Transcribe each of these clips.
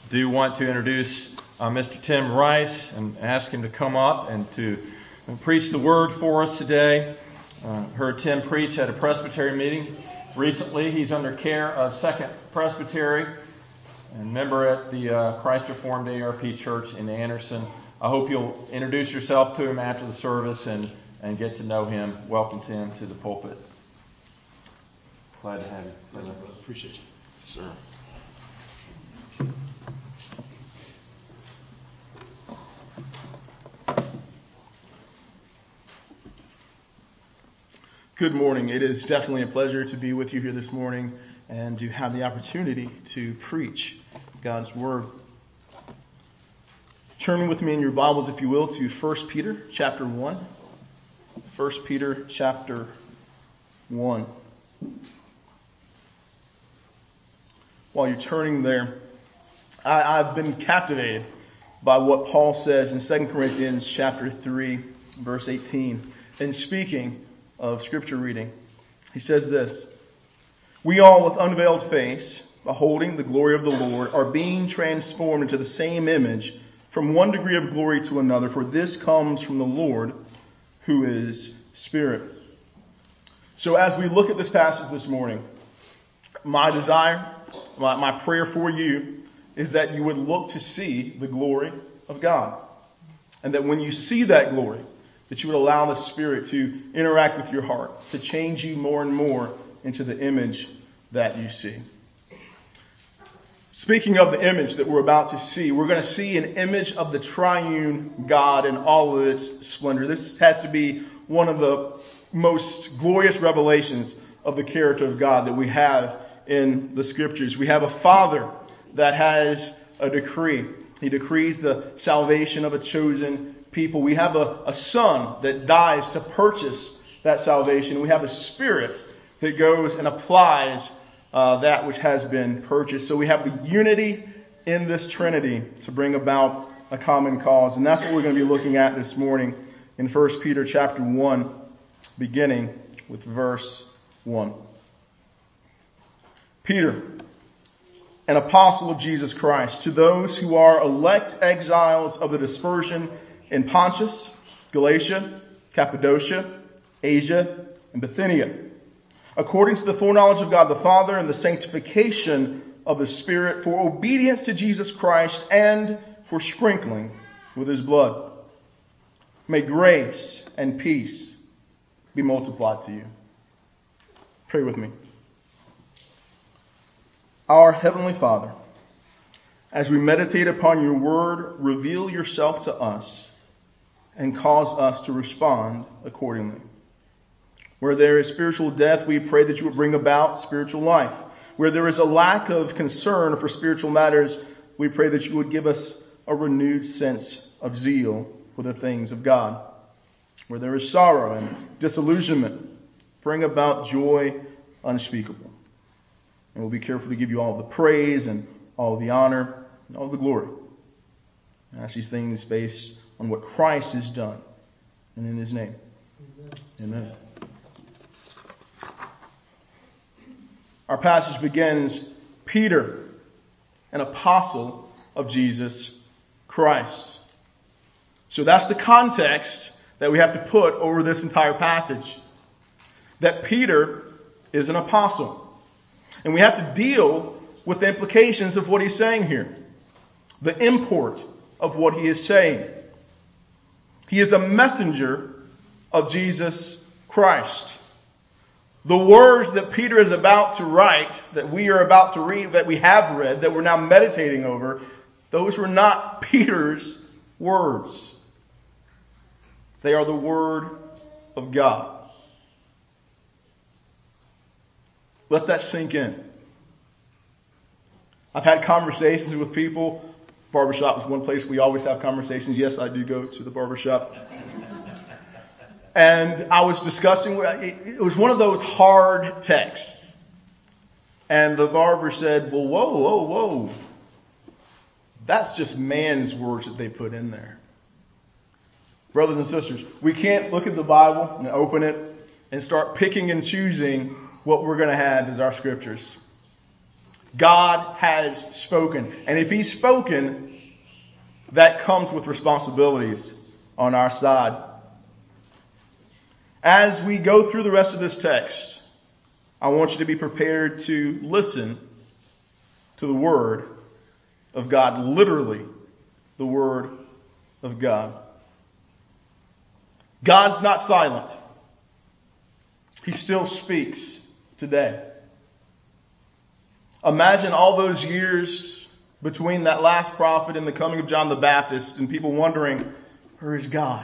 do want to introduce Mr. Tim Rice and ask him to come up and to preach the word for us today. Heard Tim preach at a Presbytery meeting recently. He's under care of Second Presbytery and member at the Christ Reformed ARP Church in Anderson. I hope you'll introduce yourself to him after the service and get to know him. Welcome Tim to the pulpit. Glad to have you. Brother. Appreciate you. Sir. Good morning. It is definitely a pleasure to be with you here this morning and to have the opportunity to preach God's Word. Turn with me in your Bibles, if you will, to 1 Peter chapter 1. 1 Peter chapter 1. While you're turning there, I've been captivated by what Paul says in 2 Corinthians chapter 3, verse 18. In speaking of scripture reading, he says this: "We all with unveiled face, beholding the glory of the Lord, are being transformed into the same image from one degree of glory to another, for this comes from the Lord, who is Spirit." So as we look at this passage this morning, my desire, my prayer for you is that you would look to see the glory of God. And that when you see that glory, that you would allow the Spirit to interact with your heart, to change you more and more into the image that you see. Speaking of the image that we're about to see, we're going to see an image of the triune God in all of its splendor. This has to be one of the most glorious revelations of the character of God that we have in the Scriptures. We have a Father that has a decree. He decrees the salvation of a chosen people. We have a Son that dies to purchase that salvation. We have a Spirit that goes and applies that which has been purchased. So we have the unity in this Trinity to bring about a common cause. And that's what we're going to be looking at this morning in 1 Peter chapter 1, beginning with verse 1. Peter, an apostle of Jesus Christ, to those who are elect exiles of the dispersion in Pontus, Galatia, Cappadocia, Asia, and Bithynia, according to the foreknowledge of God the Father and the sanctification of the Spirit, for obedience to Jesus Christ and for sprinkling with His blood. May grace and peace be multiplied to you. Pray with me. Our Heavenly Father, as we meditate upon your word, reveal yourself to us and cause us to respond accordingly. Where there is spiritual death, we pray that you would bring about spiritual life. Where there is a lack of concern for spiritual matters, we pray that you would give us a renewed sense of zeal for the things of God. Where there is sorrow and disillusionment, bring about joy unspeakable. And we'll be careful to give you all the praise and all the honor and all the glory. I ask these things based on what Christ has done and in His name. Amen. Our passage begins, Peter, an apostle of Jesus Christ. So that's the context that we have to put over this entire passage. That Peter is an apostle. And we have to deal with the implications of what he's saying here. The import of what he is saying. He is a messenger of Jesus Christ. The words that Peter is about to write, that we are about to read, that we have read, that we're now meditating over, those were not Peter's words. They are the Word of God. Let that sink in. I've had conversations with people. Barbershop is one place we always have conversations. Yes, I do go to the barbershop. And I was discussing, it was one of those hard texts. And the barber said, well, whoa. That's just man's words that they put in there. Brothers and sisters, we can't look at the Bible and open it and start picking and choosing what we're going to have as our scriptures. God has spoken. And if He's spoken, that comes with responsibilities on our side. As we go through the rest of this text, I want you to be prepared to listen to the Word of God, literally the Word of God. God's not silent. He still speaks today. Imagine all those years between that last prophet and the coming of John the Baptist and people wondering, where is God?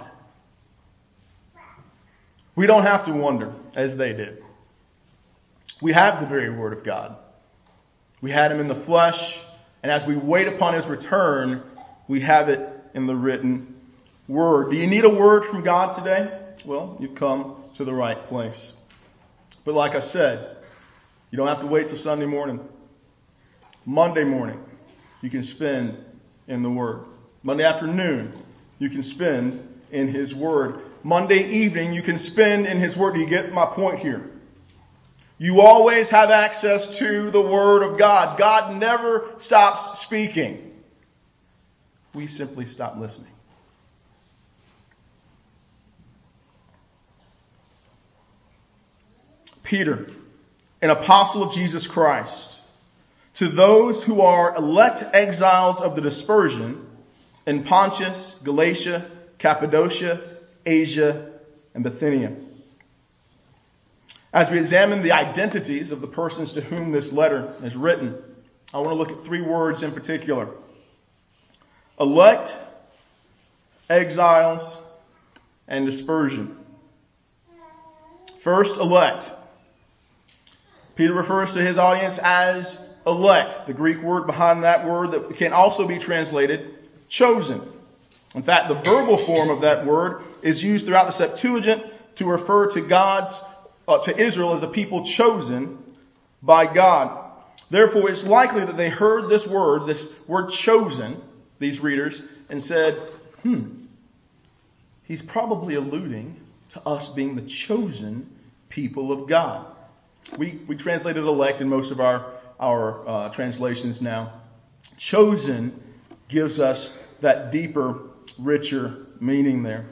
We don't have to wonder as they did. We have the very Word of God. We had Him in the flesh, and as we wait upon His return, we have it in the written Word. Do you need a word from God today? Well, you've come to the right place. But like I said, you don't have to wait till Sunday morning. Monday morning, you can spend in the Word. Monday afternoon, you can spend in His Word. Monday evening, you can spend in His Word. Do you get my point here? You always have access to the Word of God. God never stops speaking. We simply stop listening. Peter, an apostle of Jesus Christ, to those who are elect exiles of the dispersion in Pontus, Galatia, Cappadocia, Asia, and Bithynia. As we examine the identities of the persons to whom this letter is written, I want to look at three words in particular. Elect, exiles, and dispersion. First, elect. Peter refers to his audience as elect, the Greek word behind that word that can also be translated chosen. In fact, the verbal form of that word is used throughout the Septuagint to refer to to Israel as a people chosen by God. Therefore, it's likely that they heard this word chosen, these readers, and said, he's probably alluding to us being the chosen people of God. We translated elect in most of our translations now. Chosen gives us that deeper, richer meaning there.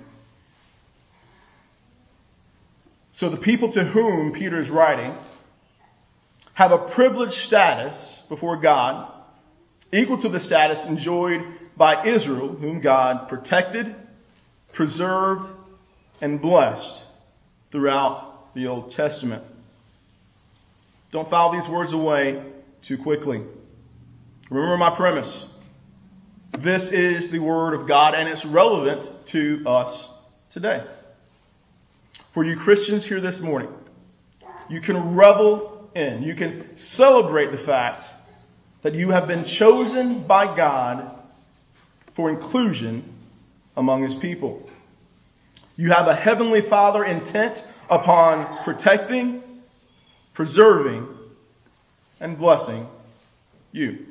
So the people to whom Peter is writing have a privileged status before God equal to the status enjoyed by Israel, whom God protected, preserved, and blessed throughout the Old Testament. Don't file these words away too quickly. Remember my premise. This is the Word of God, and it's relevant to us today. For you Christians here this morning, you can revel in, you can celebrate the fact that you have been chosen by God for inclusion among His people. You have a Heavenly Father intent upon protecting, preserving, and blessing you.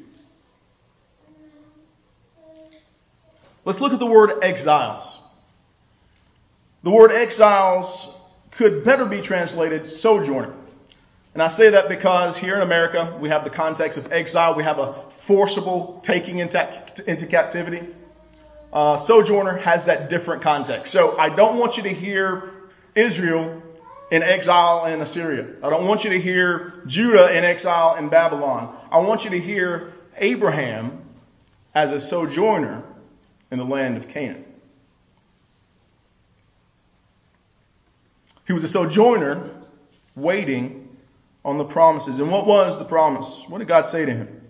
Let's look at the word exiles. The word exiles could better be translated sojourner. And I say that because here in America, we have the context of exile. We have a forcible taking into captivity. Sojourner has that different context. So I don't want you to hear Israel in exile in Assyria. I don't want you to hear Judah in exile in Babylon. I want you to hear Abraham as a sojourner in the land of Canaan. He was a sojourner waiting on the promises. And what was the promise? What did God say to him?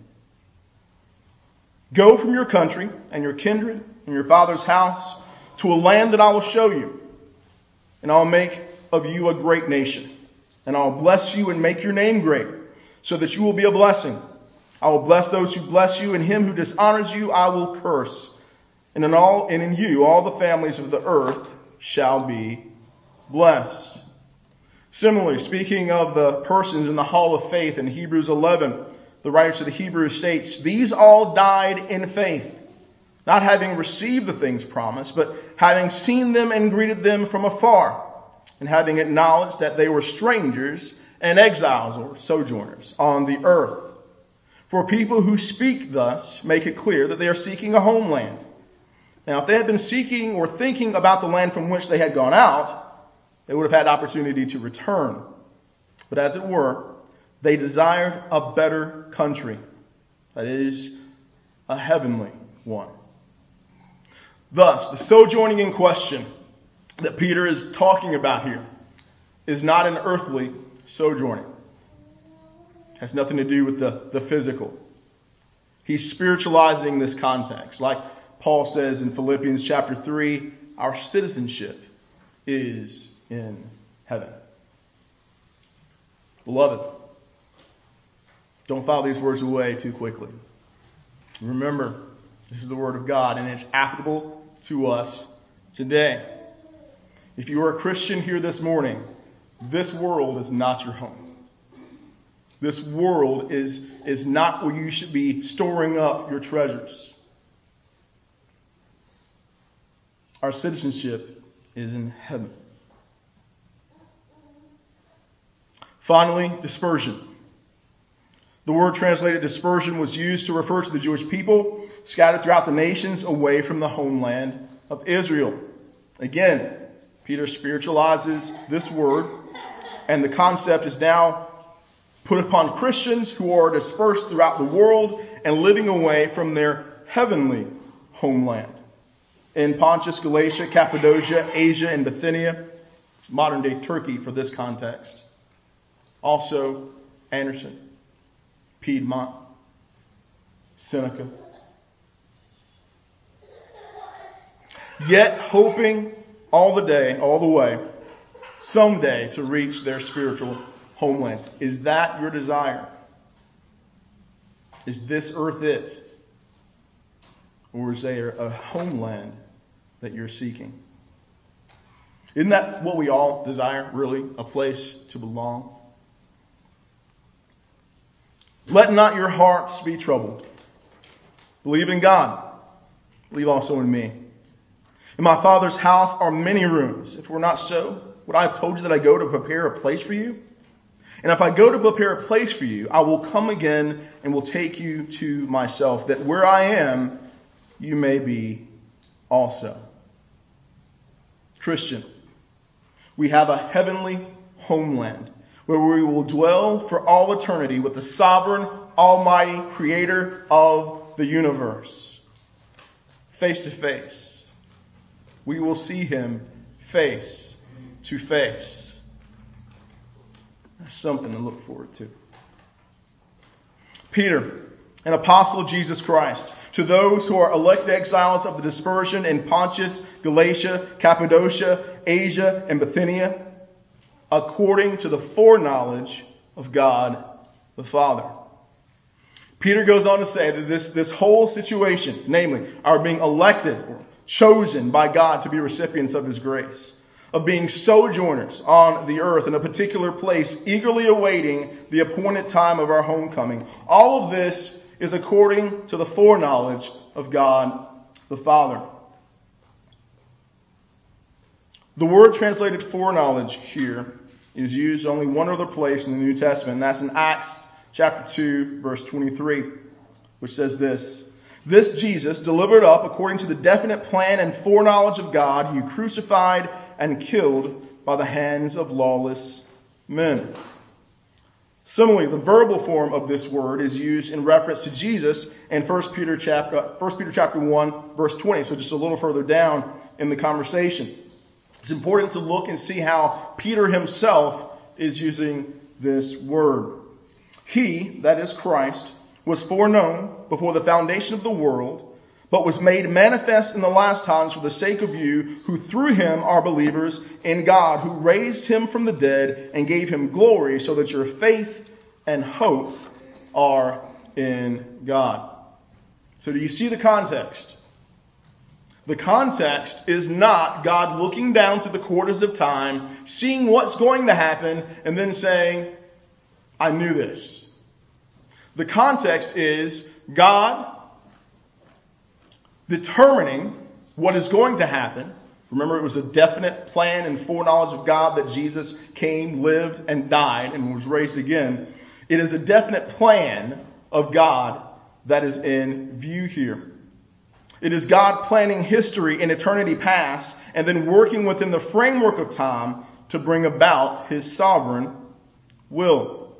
Go from your country and your kindred and your father's house to a land that I will show you. And I'll make of you a great nation. And I'll bless you and make your name great, so that you will be a blessing. I will bless those who bless you, and him who dishonors you I will curse. And in you all the families of the earth shall be blessed. Similarly, speaking of the persons in the hall of faith in Hebrews 11, the writer to the Hebrews states, these all died in faith, not having received the things promised, but having seen them and greeted them from afar, and having acknowledged that they were strangers and exiles or sojourners on the earth. For people who speak thus make it clear that they are seeking a homeland. Now, if they had been seeking or thinking about the land from which they had gone out, they would have had opportunity to return. But as it were, they desired a better country, that is, a heavenly one. Thus, the sojourning in question that Peter is talking about here is not an earthly sojourning. It has nothing to do with the physical. He's spiritualizing this context. Like Paul says in Philippians chapter 3, our citizenship is in heaven. Beloved, don't file these words away too quickly. Remember, this is the word of God, and it's applicable to us today. If you are a Christian here this morning, this world is not your home. This world is not where you should be storing up your treasures. Our citizenship is in heaven. Finally, dispersion. The word translated dispersion was used to refer to the Jewish people scattered throughout the nations away from the homeland of Israel. Again, Peter spiritualizes this word, and the concept is now put upon Christians who are dispersed throughout the world and living away from their heavenly homeland. In Pontus, Galatia, Cappadocia, Asia, and Bithynia, modern day Turkey for this context. Also, Anderson, Piedmont, Seneca. Yet hoping all the way, someday to reach their spiritual homeland. Is that your desire? Is this earth it? Or is there a homeland that you're seeking? Isn't that what we all desire, really? A place to belong? Let not your hearts be troubled. Believe in God. Believe also in me. In my Father's house are many rooms. If it were not so, would I have told you that I go to prepare a place for you? And if I go to prepare a place for you, I will come again and will take you to myself, that where I am, you may be also. Christian, we have a heavenly homeland where we will dwell for all eternity with the sovereign, almighty creator of the universe. Face to face. We will see him face to face. That's something to look forward to. Peter, an apostle of Jesus Christ, to those who are elect exiles of the dispersion in Pontus, Galatia, Cappadocia, Asia, and Bithynia, according to the foreknowledge of God the Father. Peter goes on to say that this whole situation, namely our being elected or chosen by God to be recipients of his grace, of being sojourners on the earth in a particular place, eagerly awaiting the appointed time of our homecoming. All of this is according to the foreknowledge of God the Father. The word translated foreknowledge here is used only one other place in the New Testament, and that's in Acts chapter 2, verse 23, which says this: "This Jesus, delivered up according to the definite plan and foreknowledge of God, you crucified and killed by the hands of lawless men." Similarly, the verbal form of this word is used in reference to Jesus in 1 Peter chapter 1, verse 20, so just a little further down in the conversation. It's important to look and see how Peter himself is using this word. He, that is Christ, was foreknown before the foundation of the world, but was made manifest in the last times for the sake of you, who through him are believers in God, who raised him from the dead and gave him glory, so that your faith and hope are in God. So do you see the context? The context is not God looking down through the quarters of time, seeing what's going to happen, and then saying, I knew this. The context is God determining what is going to happen. Remember, it was a definite plan and foreknowledge of God that Jesus came, lived, and died, and was raised again. It is a definite plan of God that is in view here. It is God planning history in eternity past and then working within the framework of time to bring about his sovereign will.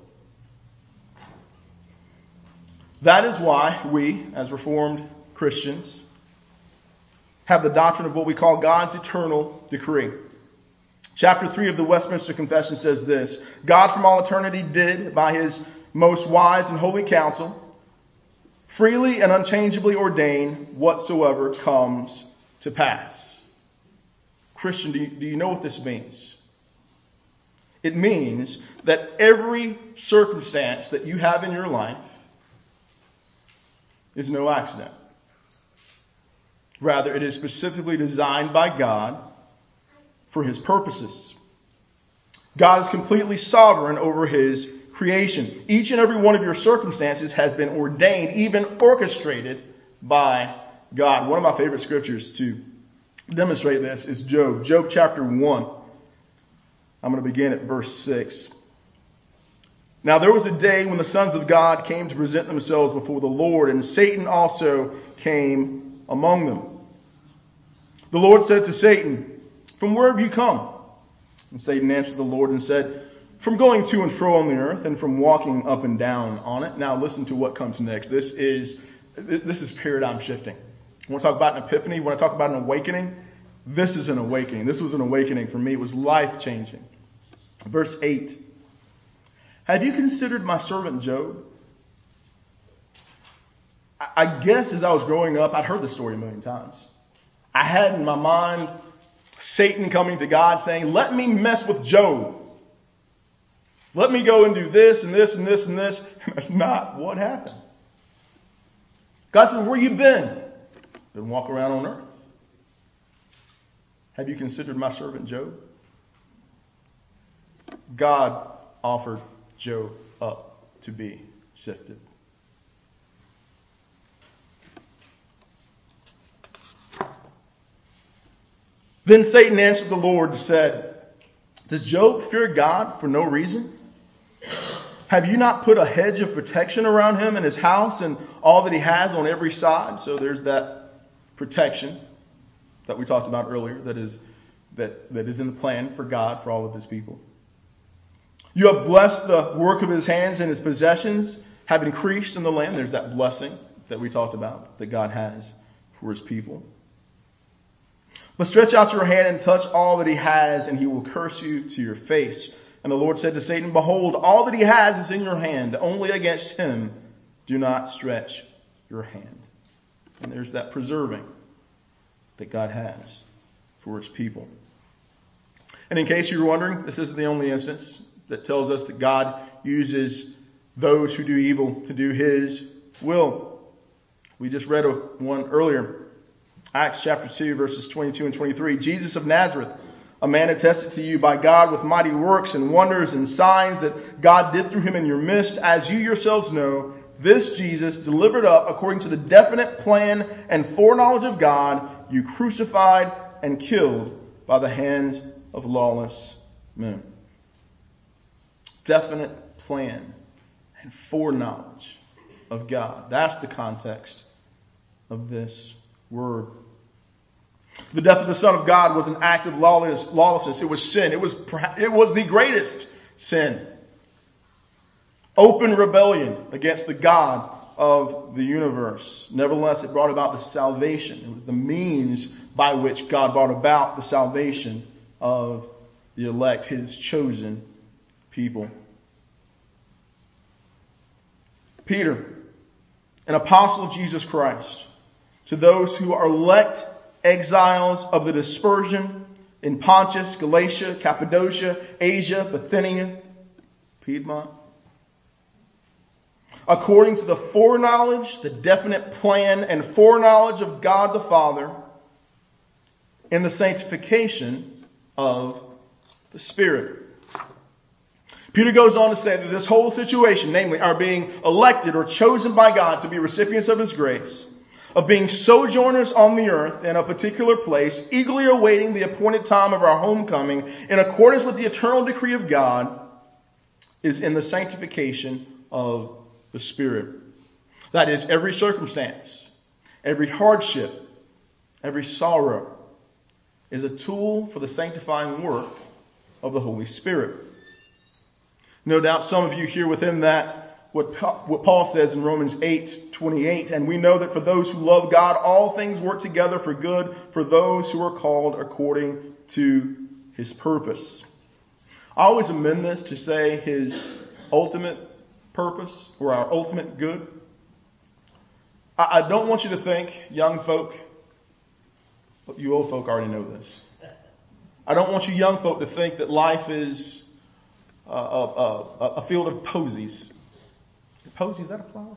That is why we, as Reformed Christians, have the doctrine of what we call God's eternal decree. Chapter 3 of the Westminster Confession says this: God from all eternity did, by his most wise and holy counsel, freely and unchangeably ordain whatsoever comes to pass. Christian, do you know what this means? It means that every circumstance that you have in your life is no accident. Rather, it is specifically designed by God for his purposes. God is completely sovereign over his creation. Each and every one of your circumstances has been ordained, even orchestrated by God. One of my favorite scriptures to demonstrate this is Job. Job chapter 1. I'm going to begin at verse 6. Now there was a day when the sons of God came to present themselves before the Lord, and Satan also came among them. The Lord said to Satan, "From where have you come?" And Satan answered the Lord and said, "From going to and fro on the earth, and from walking up and down on it." Now listen to what comes next. This is paradigm shifting. I want to talk about an epiphany. When I talk about an awakening, this is an awakening. This was an awakening for me. It was life-changing. Verse 8. Have you considered my servant Job? I guess as I was growing up, I'd heard this story a million times. I had in my mind Satan coming to God saying, "Let me mess with Job. Let me go and do this and this and this and this." And that's not what happened. God said, "Where you been?" "Been walking around on earth." "Have you considered my servant Job?" God offered Job up to be sifted. Then Satan answered the Lord and said, "Does Job fear God for no reason? Have you not put a hedge of protection around him and his house and all that he has on every side?" So there's that protection that we talked about earlier that is in the plan for God, for all of his people. "You have blessed the work of his hands, and his possessions have increased in the land." There's that blessing that we talked about that God has for his people. "But stretch out your hand and touch all that he has, and he will curse you to your face." And the Lord said to Satan, "Behold, all that he has is in your hand. Only against him do not stretch your hand." And there's that preserving that God has for his people. And in case you were wondering, this isn't the only instance that tells us that God uses those who do evil to do his will. We just read one earlier. Acts chapter 2, verses 22 and 23. "Jesus of Nazareth, a man attested to you by God with mighty works and wonders and signs that God did through him in your midst, as you yourselves know, this Jesus, delivered up according to the definite plan and foreknowledge of God, you crucified and killed by the hands of lawless men." Definite plan and foreknowledge of God. That's the context of this word. The death of the Son of God was an act of lawlessness. It was sin. It was the greatest sin. Open rebellion against the God of the universe. Nevertheless, it brought about the salvation. It was the means by which God brought about the salvation of the elect, his chosen people. Peter, an apostle of Jesus Christ, to those who are elect exiles of the dispersion in Pontus, Galatia, Cappadocia, Asia, Bithynia, Piedmont. According to the foreknowledge, the definite plan and foreknowledge of God the Father, in the sanctification of the Spirit. Peter goes on to say that this whole situation, namely our being elected or chosen by God to be recipients of his grace, of being sojourners on the earth in a particular place, eagerly awaiting the appointed time of our homecoming, in accordance with the eternal decree of God, is in the sanctification of the Spirit. That is, every circumstance, every hardship, every sorrow is a tool for the sanctifying work of the Holy Spirit. No doubt some of you hear within that what Paul says in Romans 8:28, and we know that for those who love God, all things work together for good for those who are called according to His purpose. I always amend this to say His ultimate purpose or our ultimate good. I don't want you to think, young folk, but you old folk already know this. I don't want you young folk to think that life is a field of posies. Posy, is that a flower?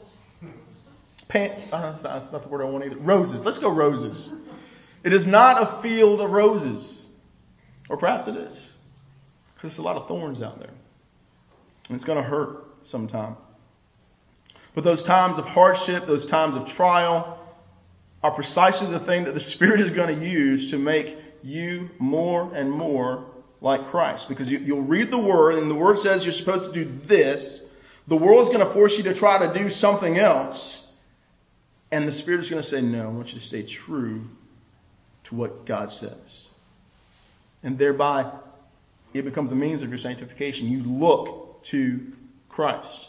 That's not the word I want either. Roses. Let's go roses. It is not a field of roses. Or perhaps it is. Because there's a lot of thorns out there. And it's going to hurt sometime. But those times of hardship, those times of trial, are precisely the thing that the Spirit is going to use to make you more and more like Christ. Because you'll read the Word, and the Word says you're supposed to do this. The world is going to force you to try to do something else. And the Spirit is going to say, no, I want you to stay true to what God says. And thereby, it becomes a means of your sanctification. You look to Christ.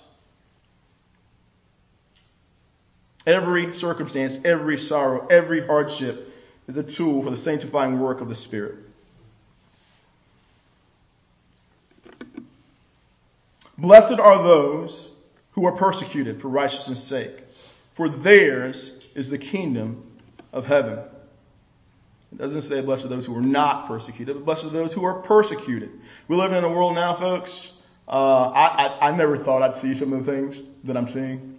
Every circumstance, every sorrow, every hardship is a tool for the sanctifying work of the Spirit. Blessed are those who are persecuted for righteousness' sake, for theirs is the kingdom of heaven. It doesn't say blessed are those who are not persecuted, but blessed are those who are persecuted. We live in a world now, folks. I never thought I'd see some of the things that I'm seeing.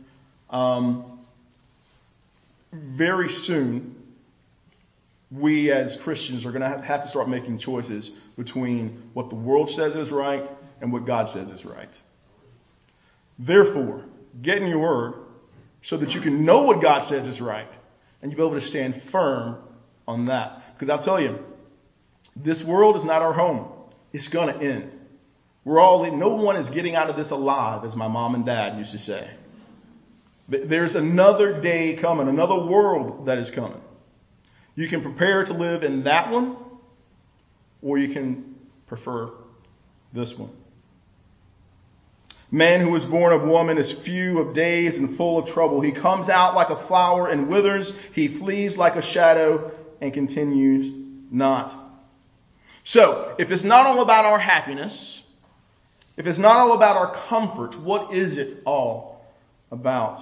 Very soon, we as Christians are going to have to start making choices between what the world says is right and what God says is right. Therefore, get in your Word so that you can know what God says is right and you'll be able to stand firm on that. Because I'll tell you, this world is not our home. It's going to end. No one is getting out of this alive, as my mom and dad used to say. There's another day coming, another world that is coming. You can prepare to live in that one, or you can prefer this one. Man who is born of woman is few of days and full of trouble. He comes out like a flower and withers. He flees like a shadow and continues not. So, if it's not all about our happiness, if it's not all about our comfort, what is it all about?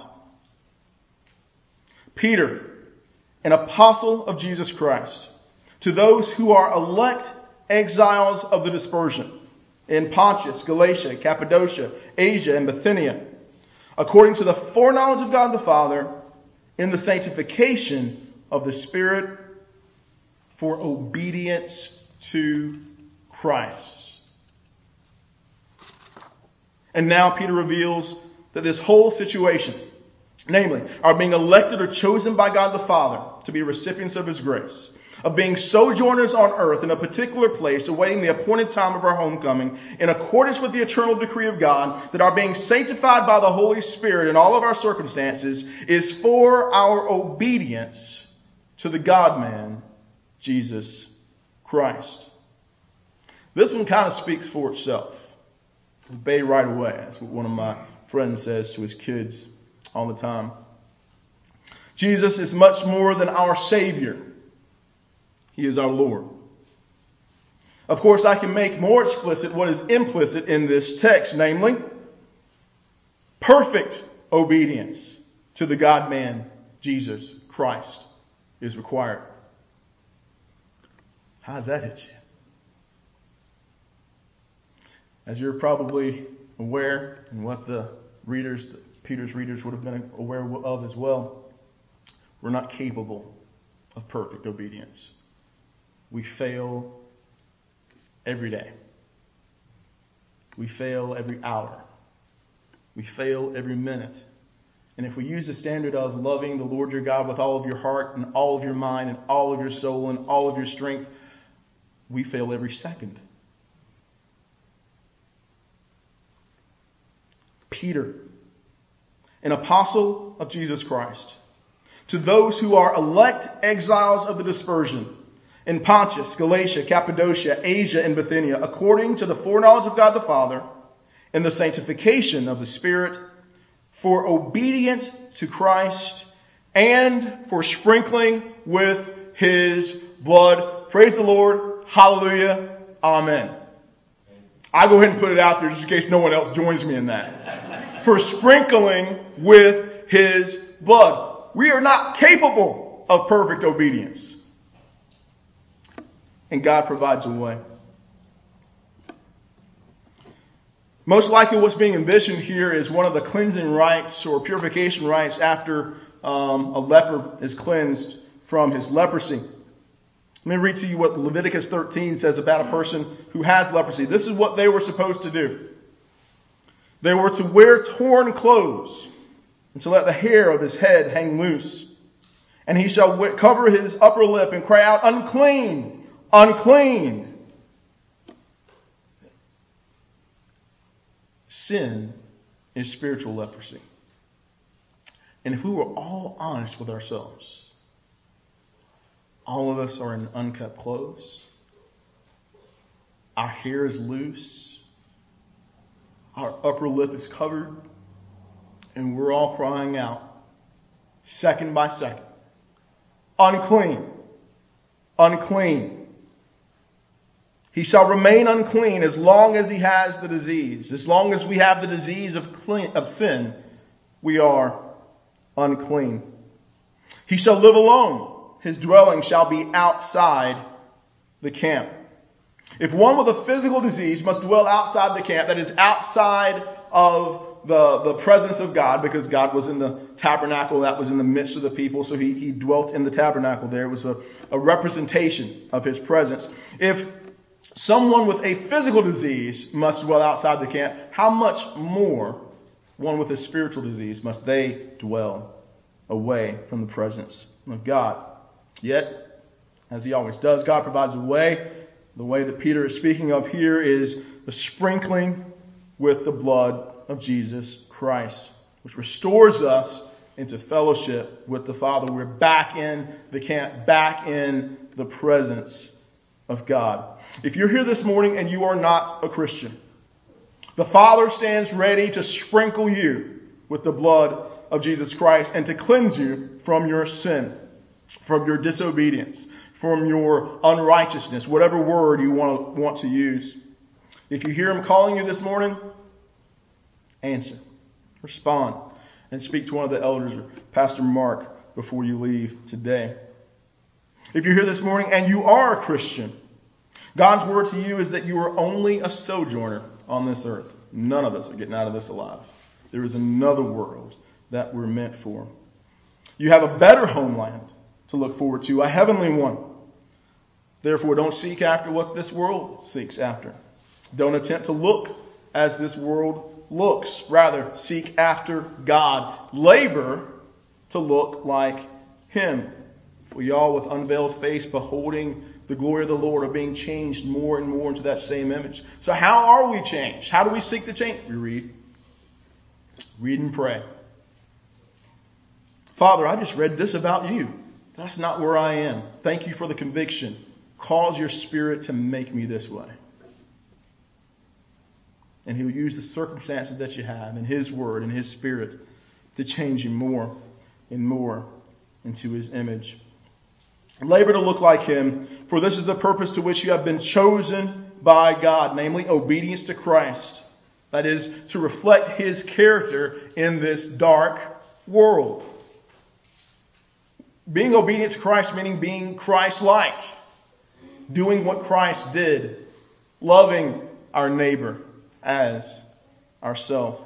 Peter, an apostle of Jesus Christ, to those who are elect exiles of the dispersion in Pontus, Galatia, Cappadocia, Asia, and Bithynia, according to the foreknowledge of God the Father, in the sanctification of the Spirit, for obedience to Christ. And now Peter reveals that this whole situation, namely, our being elected or chosen by God the Father to be recipients of His grace, of being sojourners on earth in a particular place, awaiting the appointed time of our homecoming, in accordance with the eternal decree of God, that our being sanctified by the Holy Spirit in all of our circumstances is for our obedience to the God-man, Jesus Christ. This one kind of speaks for itself. Obey right away. That's what one of my friends says to his kids all the time. Jesus is much more than our Savior. He is our Lord. Of course, I can make more explicit what is implicit in this text, namely, perfect obedience to the God-man, Jesus Christ, is required. How does that hit you? As you're probably aware, and what Peter's readers would have been aware of as well, we're not capable of perfect obedience. We fail every day. We fail every hour. We fail every minute. And if we use the standard of loving the Lord your God with all of your heart and all of your mind and all of your soul and all of your strength, we fail every second. Peter, an apostle of Jesus Christ, to those who are elect exiles of the dispersion in Pontus, Galatia, Cappadocia, Asia, and Bithynia, according to the foreknowledge of God the Father and the sanctification of the Spirit, for obedience to Christ and for sprinkling with his blood. Praise the Lord. Hallelujah. Amen. I go ahead and put it out there just in case no one else joins me in that. For sprinkling with his blood. We are not capable of perfect obedience. And God provides a way. Most likely what's being envisioned here is one of the cleansing rites or purification rites after a leper is cleansed from his leprosy. Let me read to you what Leviticus 13 says about a person who has leprosy. This is what they were supposed to do. They were to wear torn clothes and to let the hair of his head hang loose. And he shall cover his upper lip and cry out, unclean, unclean. Sin is spiritual leprosy. And if we were all honest with ourselves, all of us are in uncut clothes. Our hair is loose. Our upper lip is covered. And we're all crying out, second by second, unclean, unclean. He shall remain unclean as long as he has the disease. As long as we have the disease of sin, we are unclean. He shall live alone. His dwelling shall be outside the camp. If one with a physical disease must dwell outside the camp, that is outside of the presence of God, because God was in the tabernacle, that was in the midst of the people, so he dwelt in the tabernacle there. It was a representation of his presence. If someone with a physical disease must dwell outside the camp, how much more one with a spiritual disease must they dwell away from the presence of God? Yet, as he always does, God provides a way. The way that Peter is speaking of here is the sprinkling with the blood of Jesus Christ, which restores us into fellowship with the Father. We're back in the camp, back in the presence of God. If you're here this morning and you are not a Christian, the Father stands ready to sprinkle you with the blood of Jesus Christ and to cleanse you from your sin, from your disobedience, from your unrighteousness, whatever word you want to use. If you hear him calling you this morning, answer, respond, and speak to one of the elders or Pastor Mark before you leave today. If you're here this morning and you are a Christian, God's word to you is that you are only a sojourner on this earth. None of us are getting out of this alive. There is another world that we're meant for. You have a better homeland to look forward to, a heavenly one. Therefore, don't seek after what this world seeks after. Don't attempt to look as this world looks. Rather, seek after God. Labor to look like him. We all, with unveiled face, beholding the glory of the Lord, are being changed more and more into that same image. So how are we changed? How do we seek to change? We read. Read and pray. Father, I just read this about you. That's not where I am. Thank you for the conviction. Cause your Spirit to make me this way. And he'll use the circumstances that you have and his word and his Spirit to change you more and more into his image. Labor to look like him, for this is the purpose to which you have been chosen by God, namely obedience to Christ. That is, to reflect his character in this dark world. Being obedient to Christ meaning being Christ-like. Doing what Christ did. Loving our neighbor as ourselves.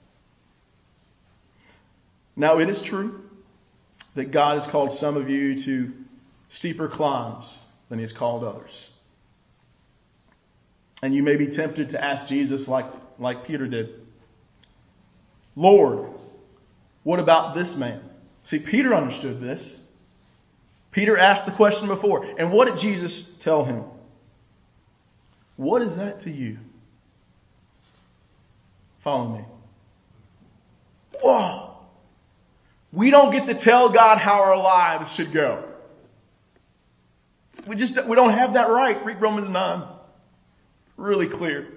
Now it is true that God has called some of you to steeper climbs than he has called others. And you may be tempted to ask Jesus like Peter did. Lord, what about this man? See, Peter understood this. Peter asked the question before. And what did Jesus tell him? What is that to you? Follow me. Whoa! We don't get to tell God how our lives should go. We don't have that right. Read Romans 9. Really clear.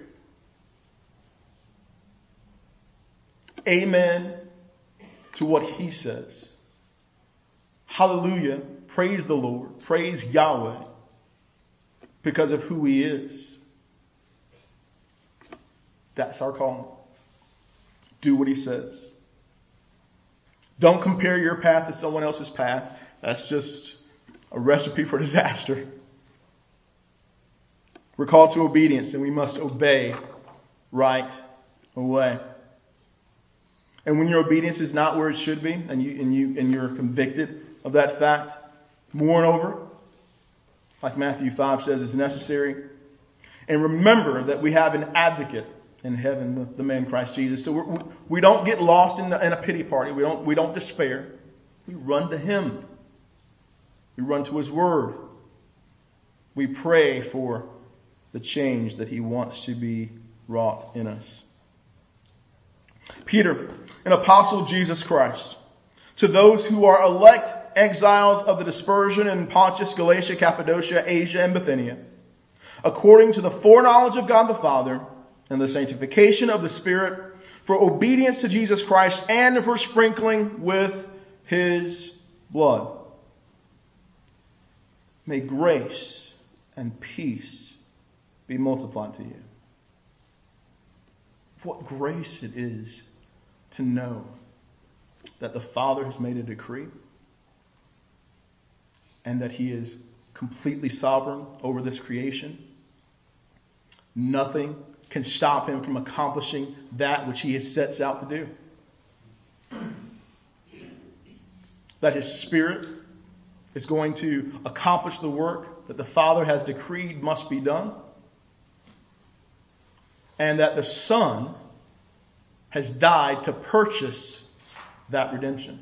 Amen to what he says. Hallelujah. Praise the Lord. Praise Yahweh because of who he is. That's our call. Do what he says. Don't compare your path to someone else's path. That's just a recipe for disaster. We're called to obedience, and we must obey right away. And when your obedience is not where it should be, and you're convicted of that fact, mourn over it, like Matthew 5 says is necessary. And remember that we have an advocate in heaven, the man Christ Jesus. So we don't get lost in a pity party. We don't despair. We run to him. We run to his word. We pray for the change that he wants to be wrought in us. Peter, an apostle of Jesus Christ, to those who are elect exiles of the dispersion in Pontus, Galatia, Cappadocia, Asia, and Bithynia, according to the foreknowledge of God the Father and the sanctification of the Spirit, for obedience to Jesus Christ and for sprinkling with his blood. May grace and peace be multiplied to you. What grace it is to know that the Father has made a decree and that he is completely sovereign over this creation. Nothing can stop him from accomplishing that which he sets out to do. That his Spirit is going to accomplish the work that the Father has decreed must be done. And that the Son has died to purchase that redemption.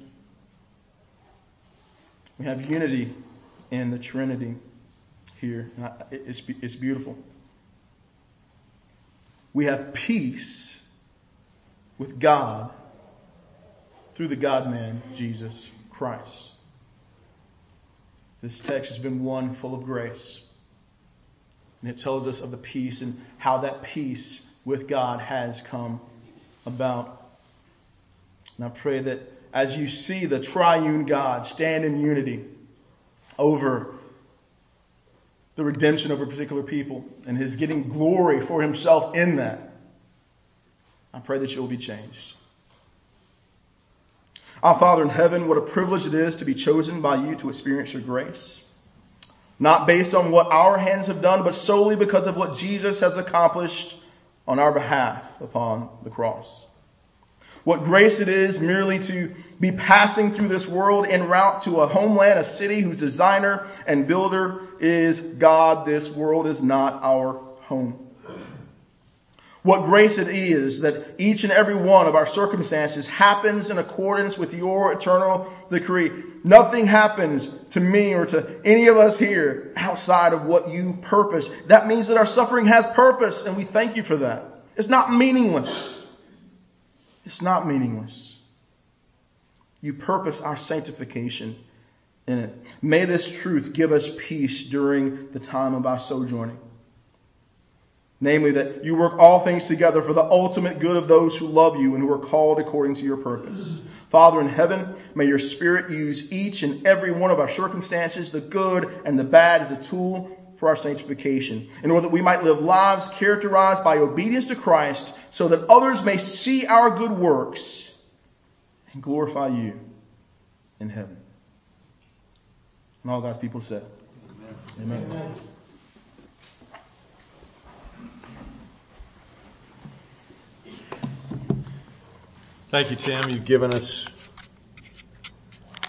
We have unity in the Trinity here. It's beautiful. We have peace with God through the God-man, Jesus Christ. This text has been one full of grace. And it tells us of the peace and how that peace with God has come about. And I pray that as you see the triune God stand in unity over the redemption of a particular people and his getting glory for himself in that, I pray that you'll be changed. Our Father in heaven, what a privilege it is to be chosen by you to experience your grace. Not based on what our hands have done, but solely because of what Jesus has accomplished on our behalf upon the cross. What grace it is merely to be passing through this world en route to a homeland, a city whose designer and builder is God. This world is not our home. What grace it is that each and every one of our circumstances happens in accordance with your eternal decree. Nothing happens to me or to any of us here outside of what you purpose. That means that our suffering has purpose, and we thank you for that. It's not meaningless. It's not meaningless. You purpose our sanctification in it. May this truth give us peace during the time of our sojourning. Namely, that you work all things together for the ultimate good of those who love you and who are called according to your purpose. Father in heaven, may your Spirit use each and every one of our circumstances, the good and the bad, as a tool for our sanctification, in order that we might live lives characterized by obedience to Christ, so that others may see our good works and glorify you in heaven. And all God's people said, Amen. Amen. Thank you, Tim. You've given us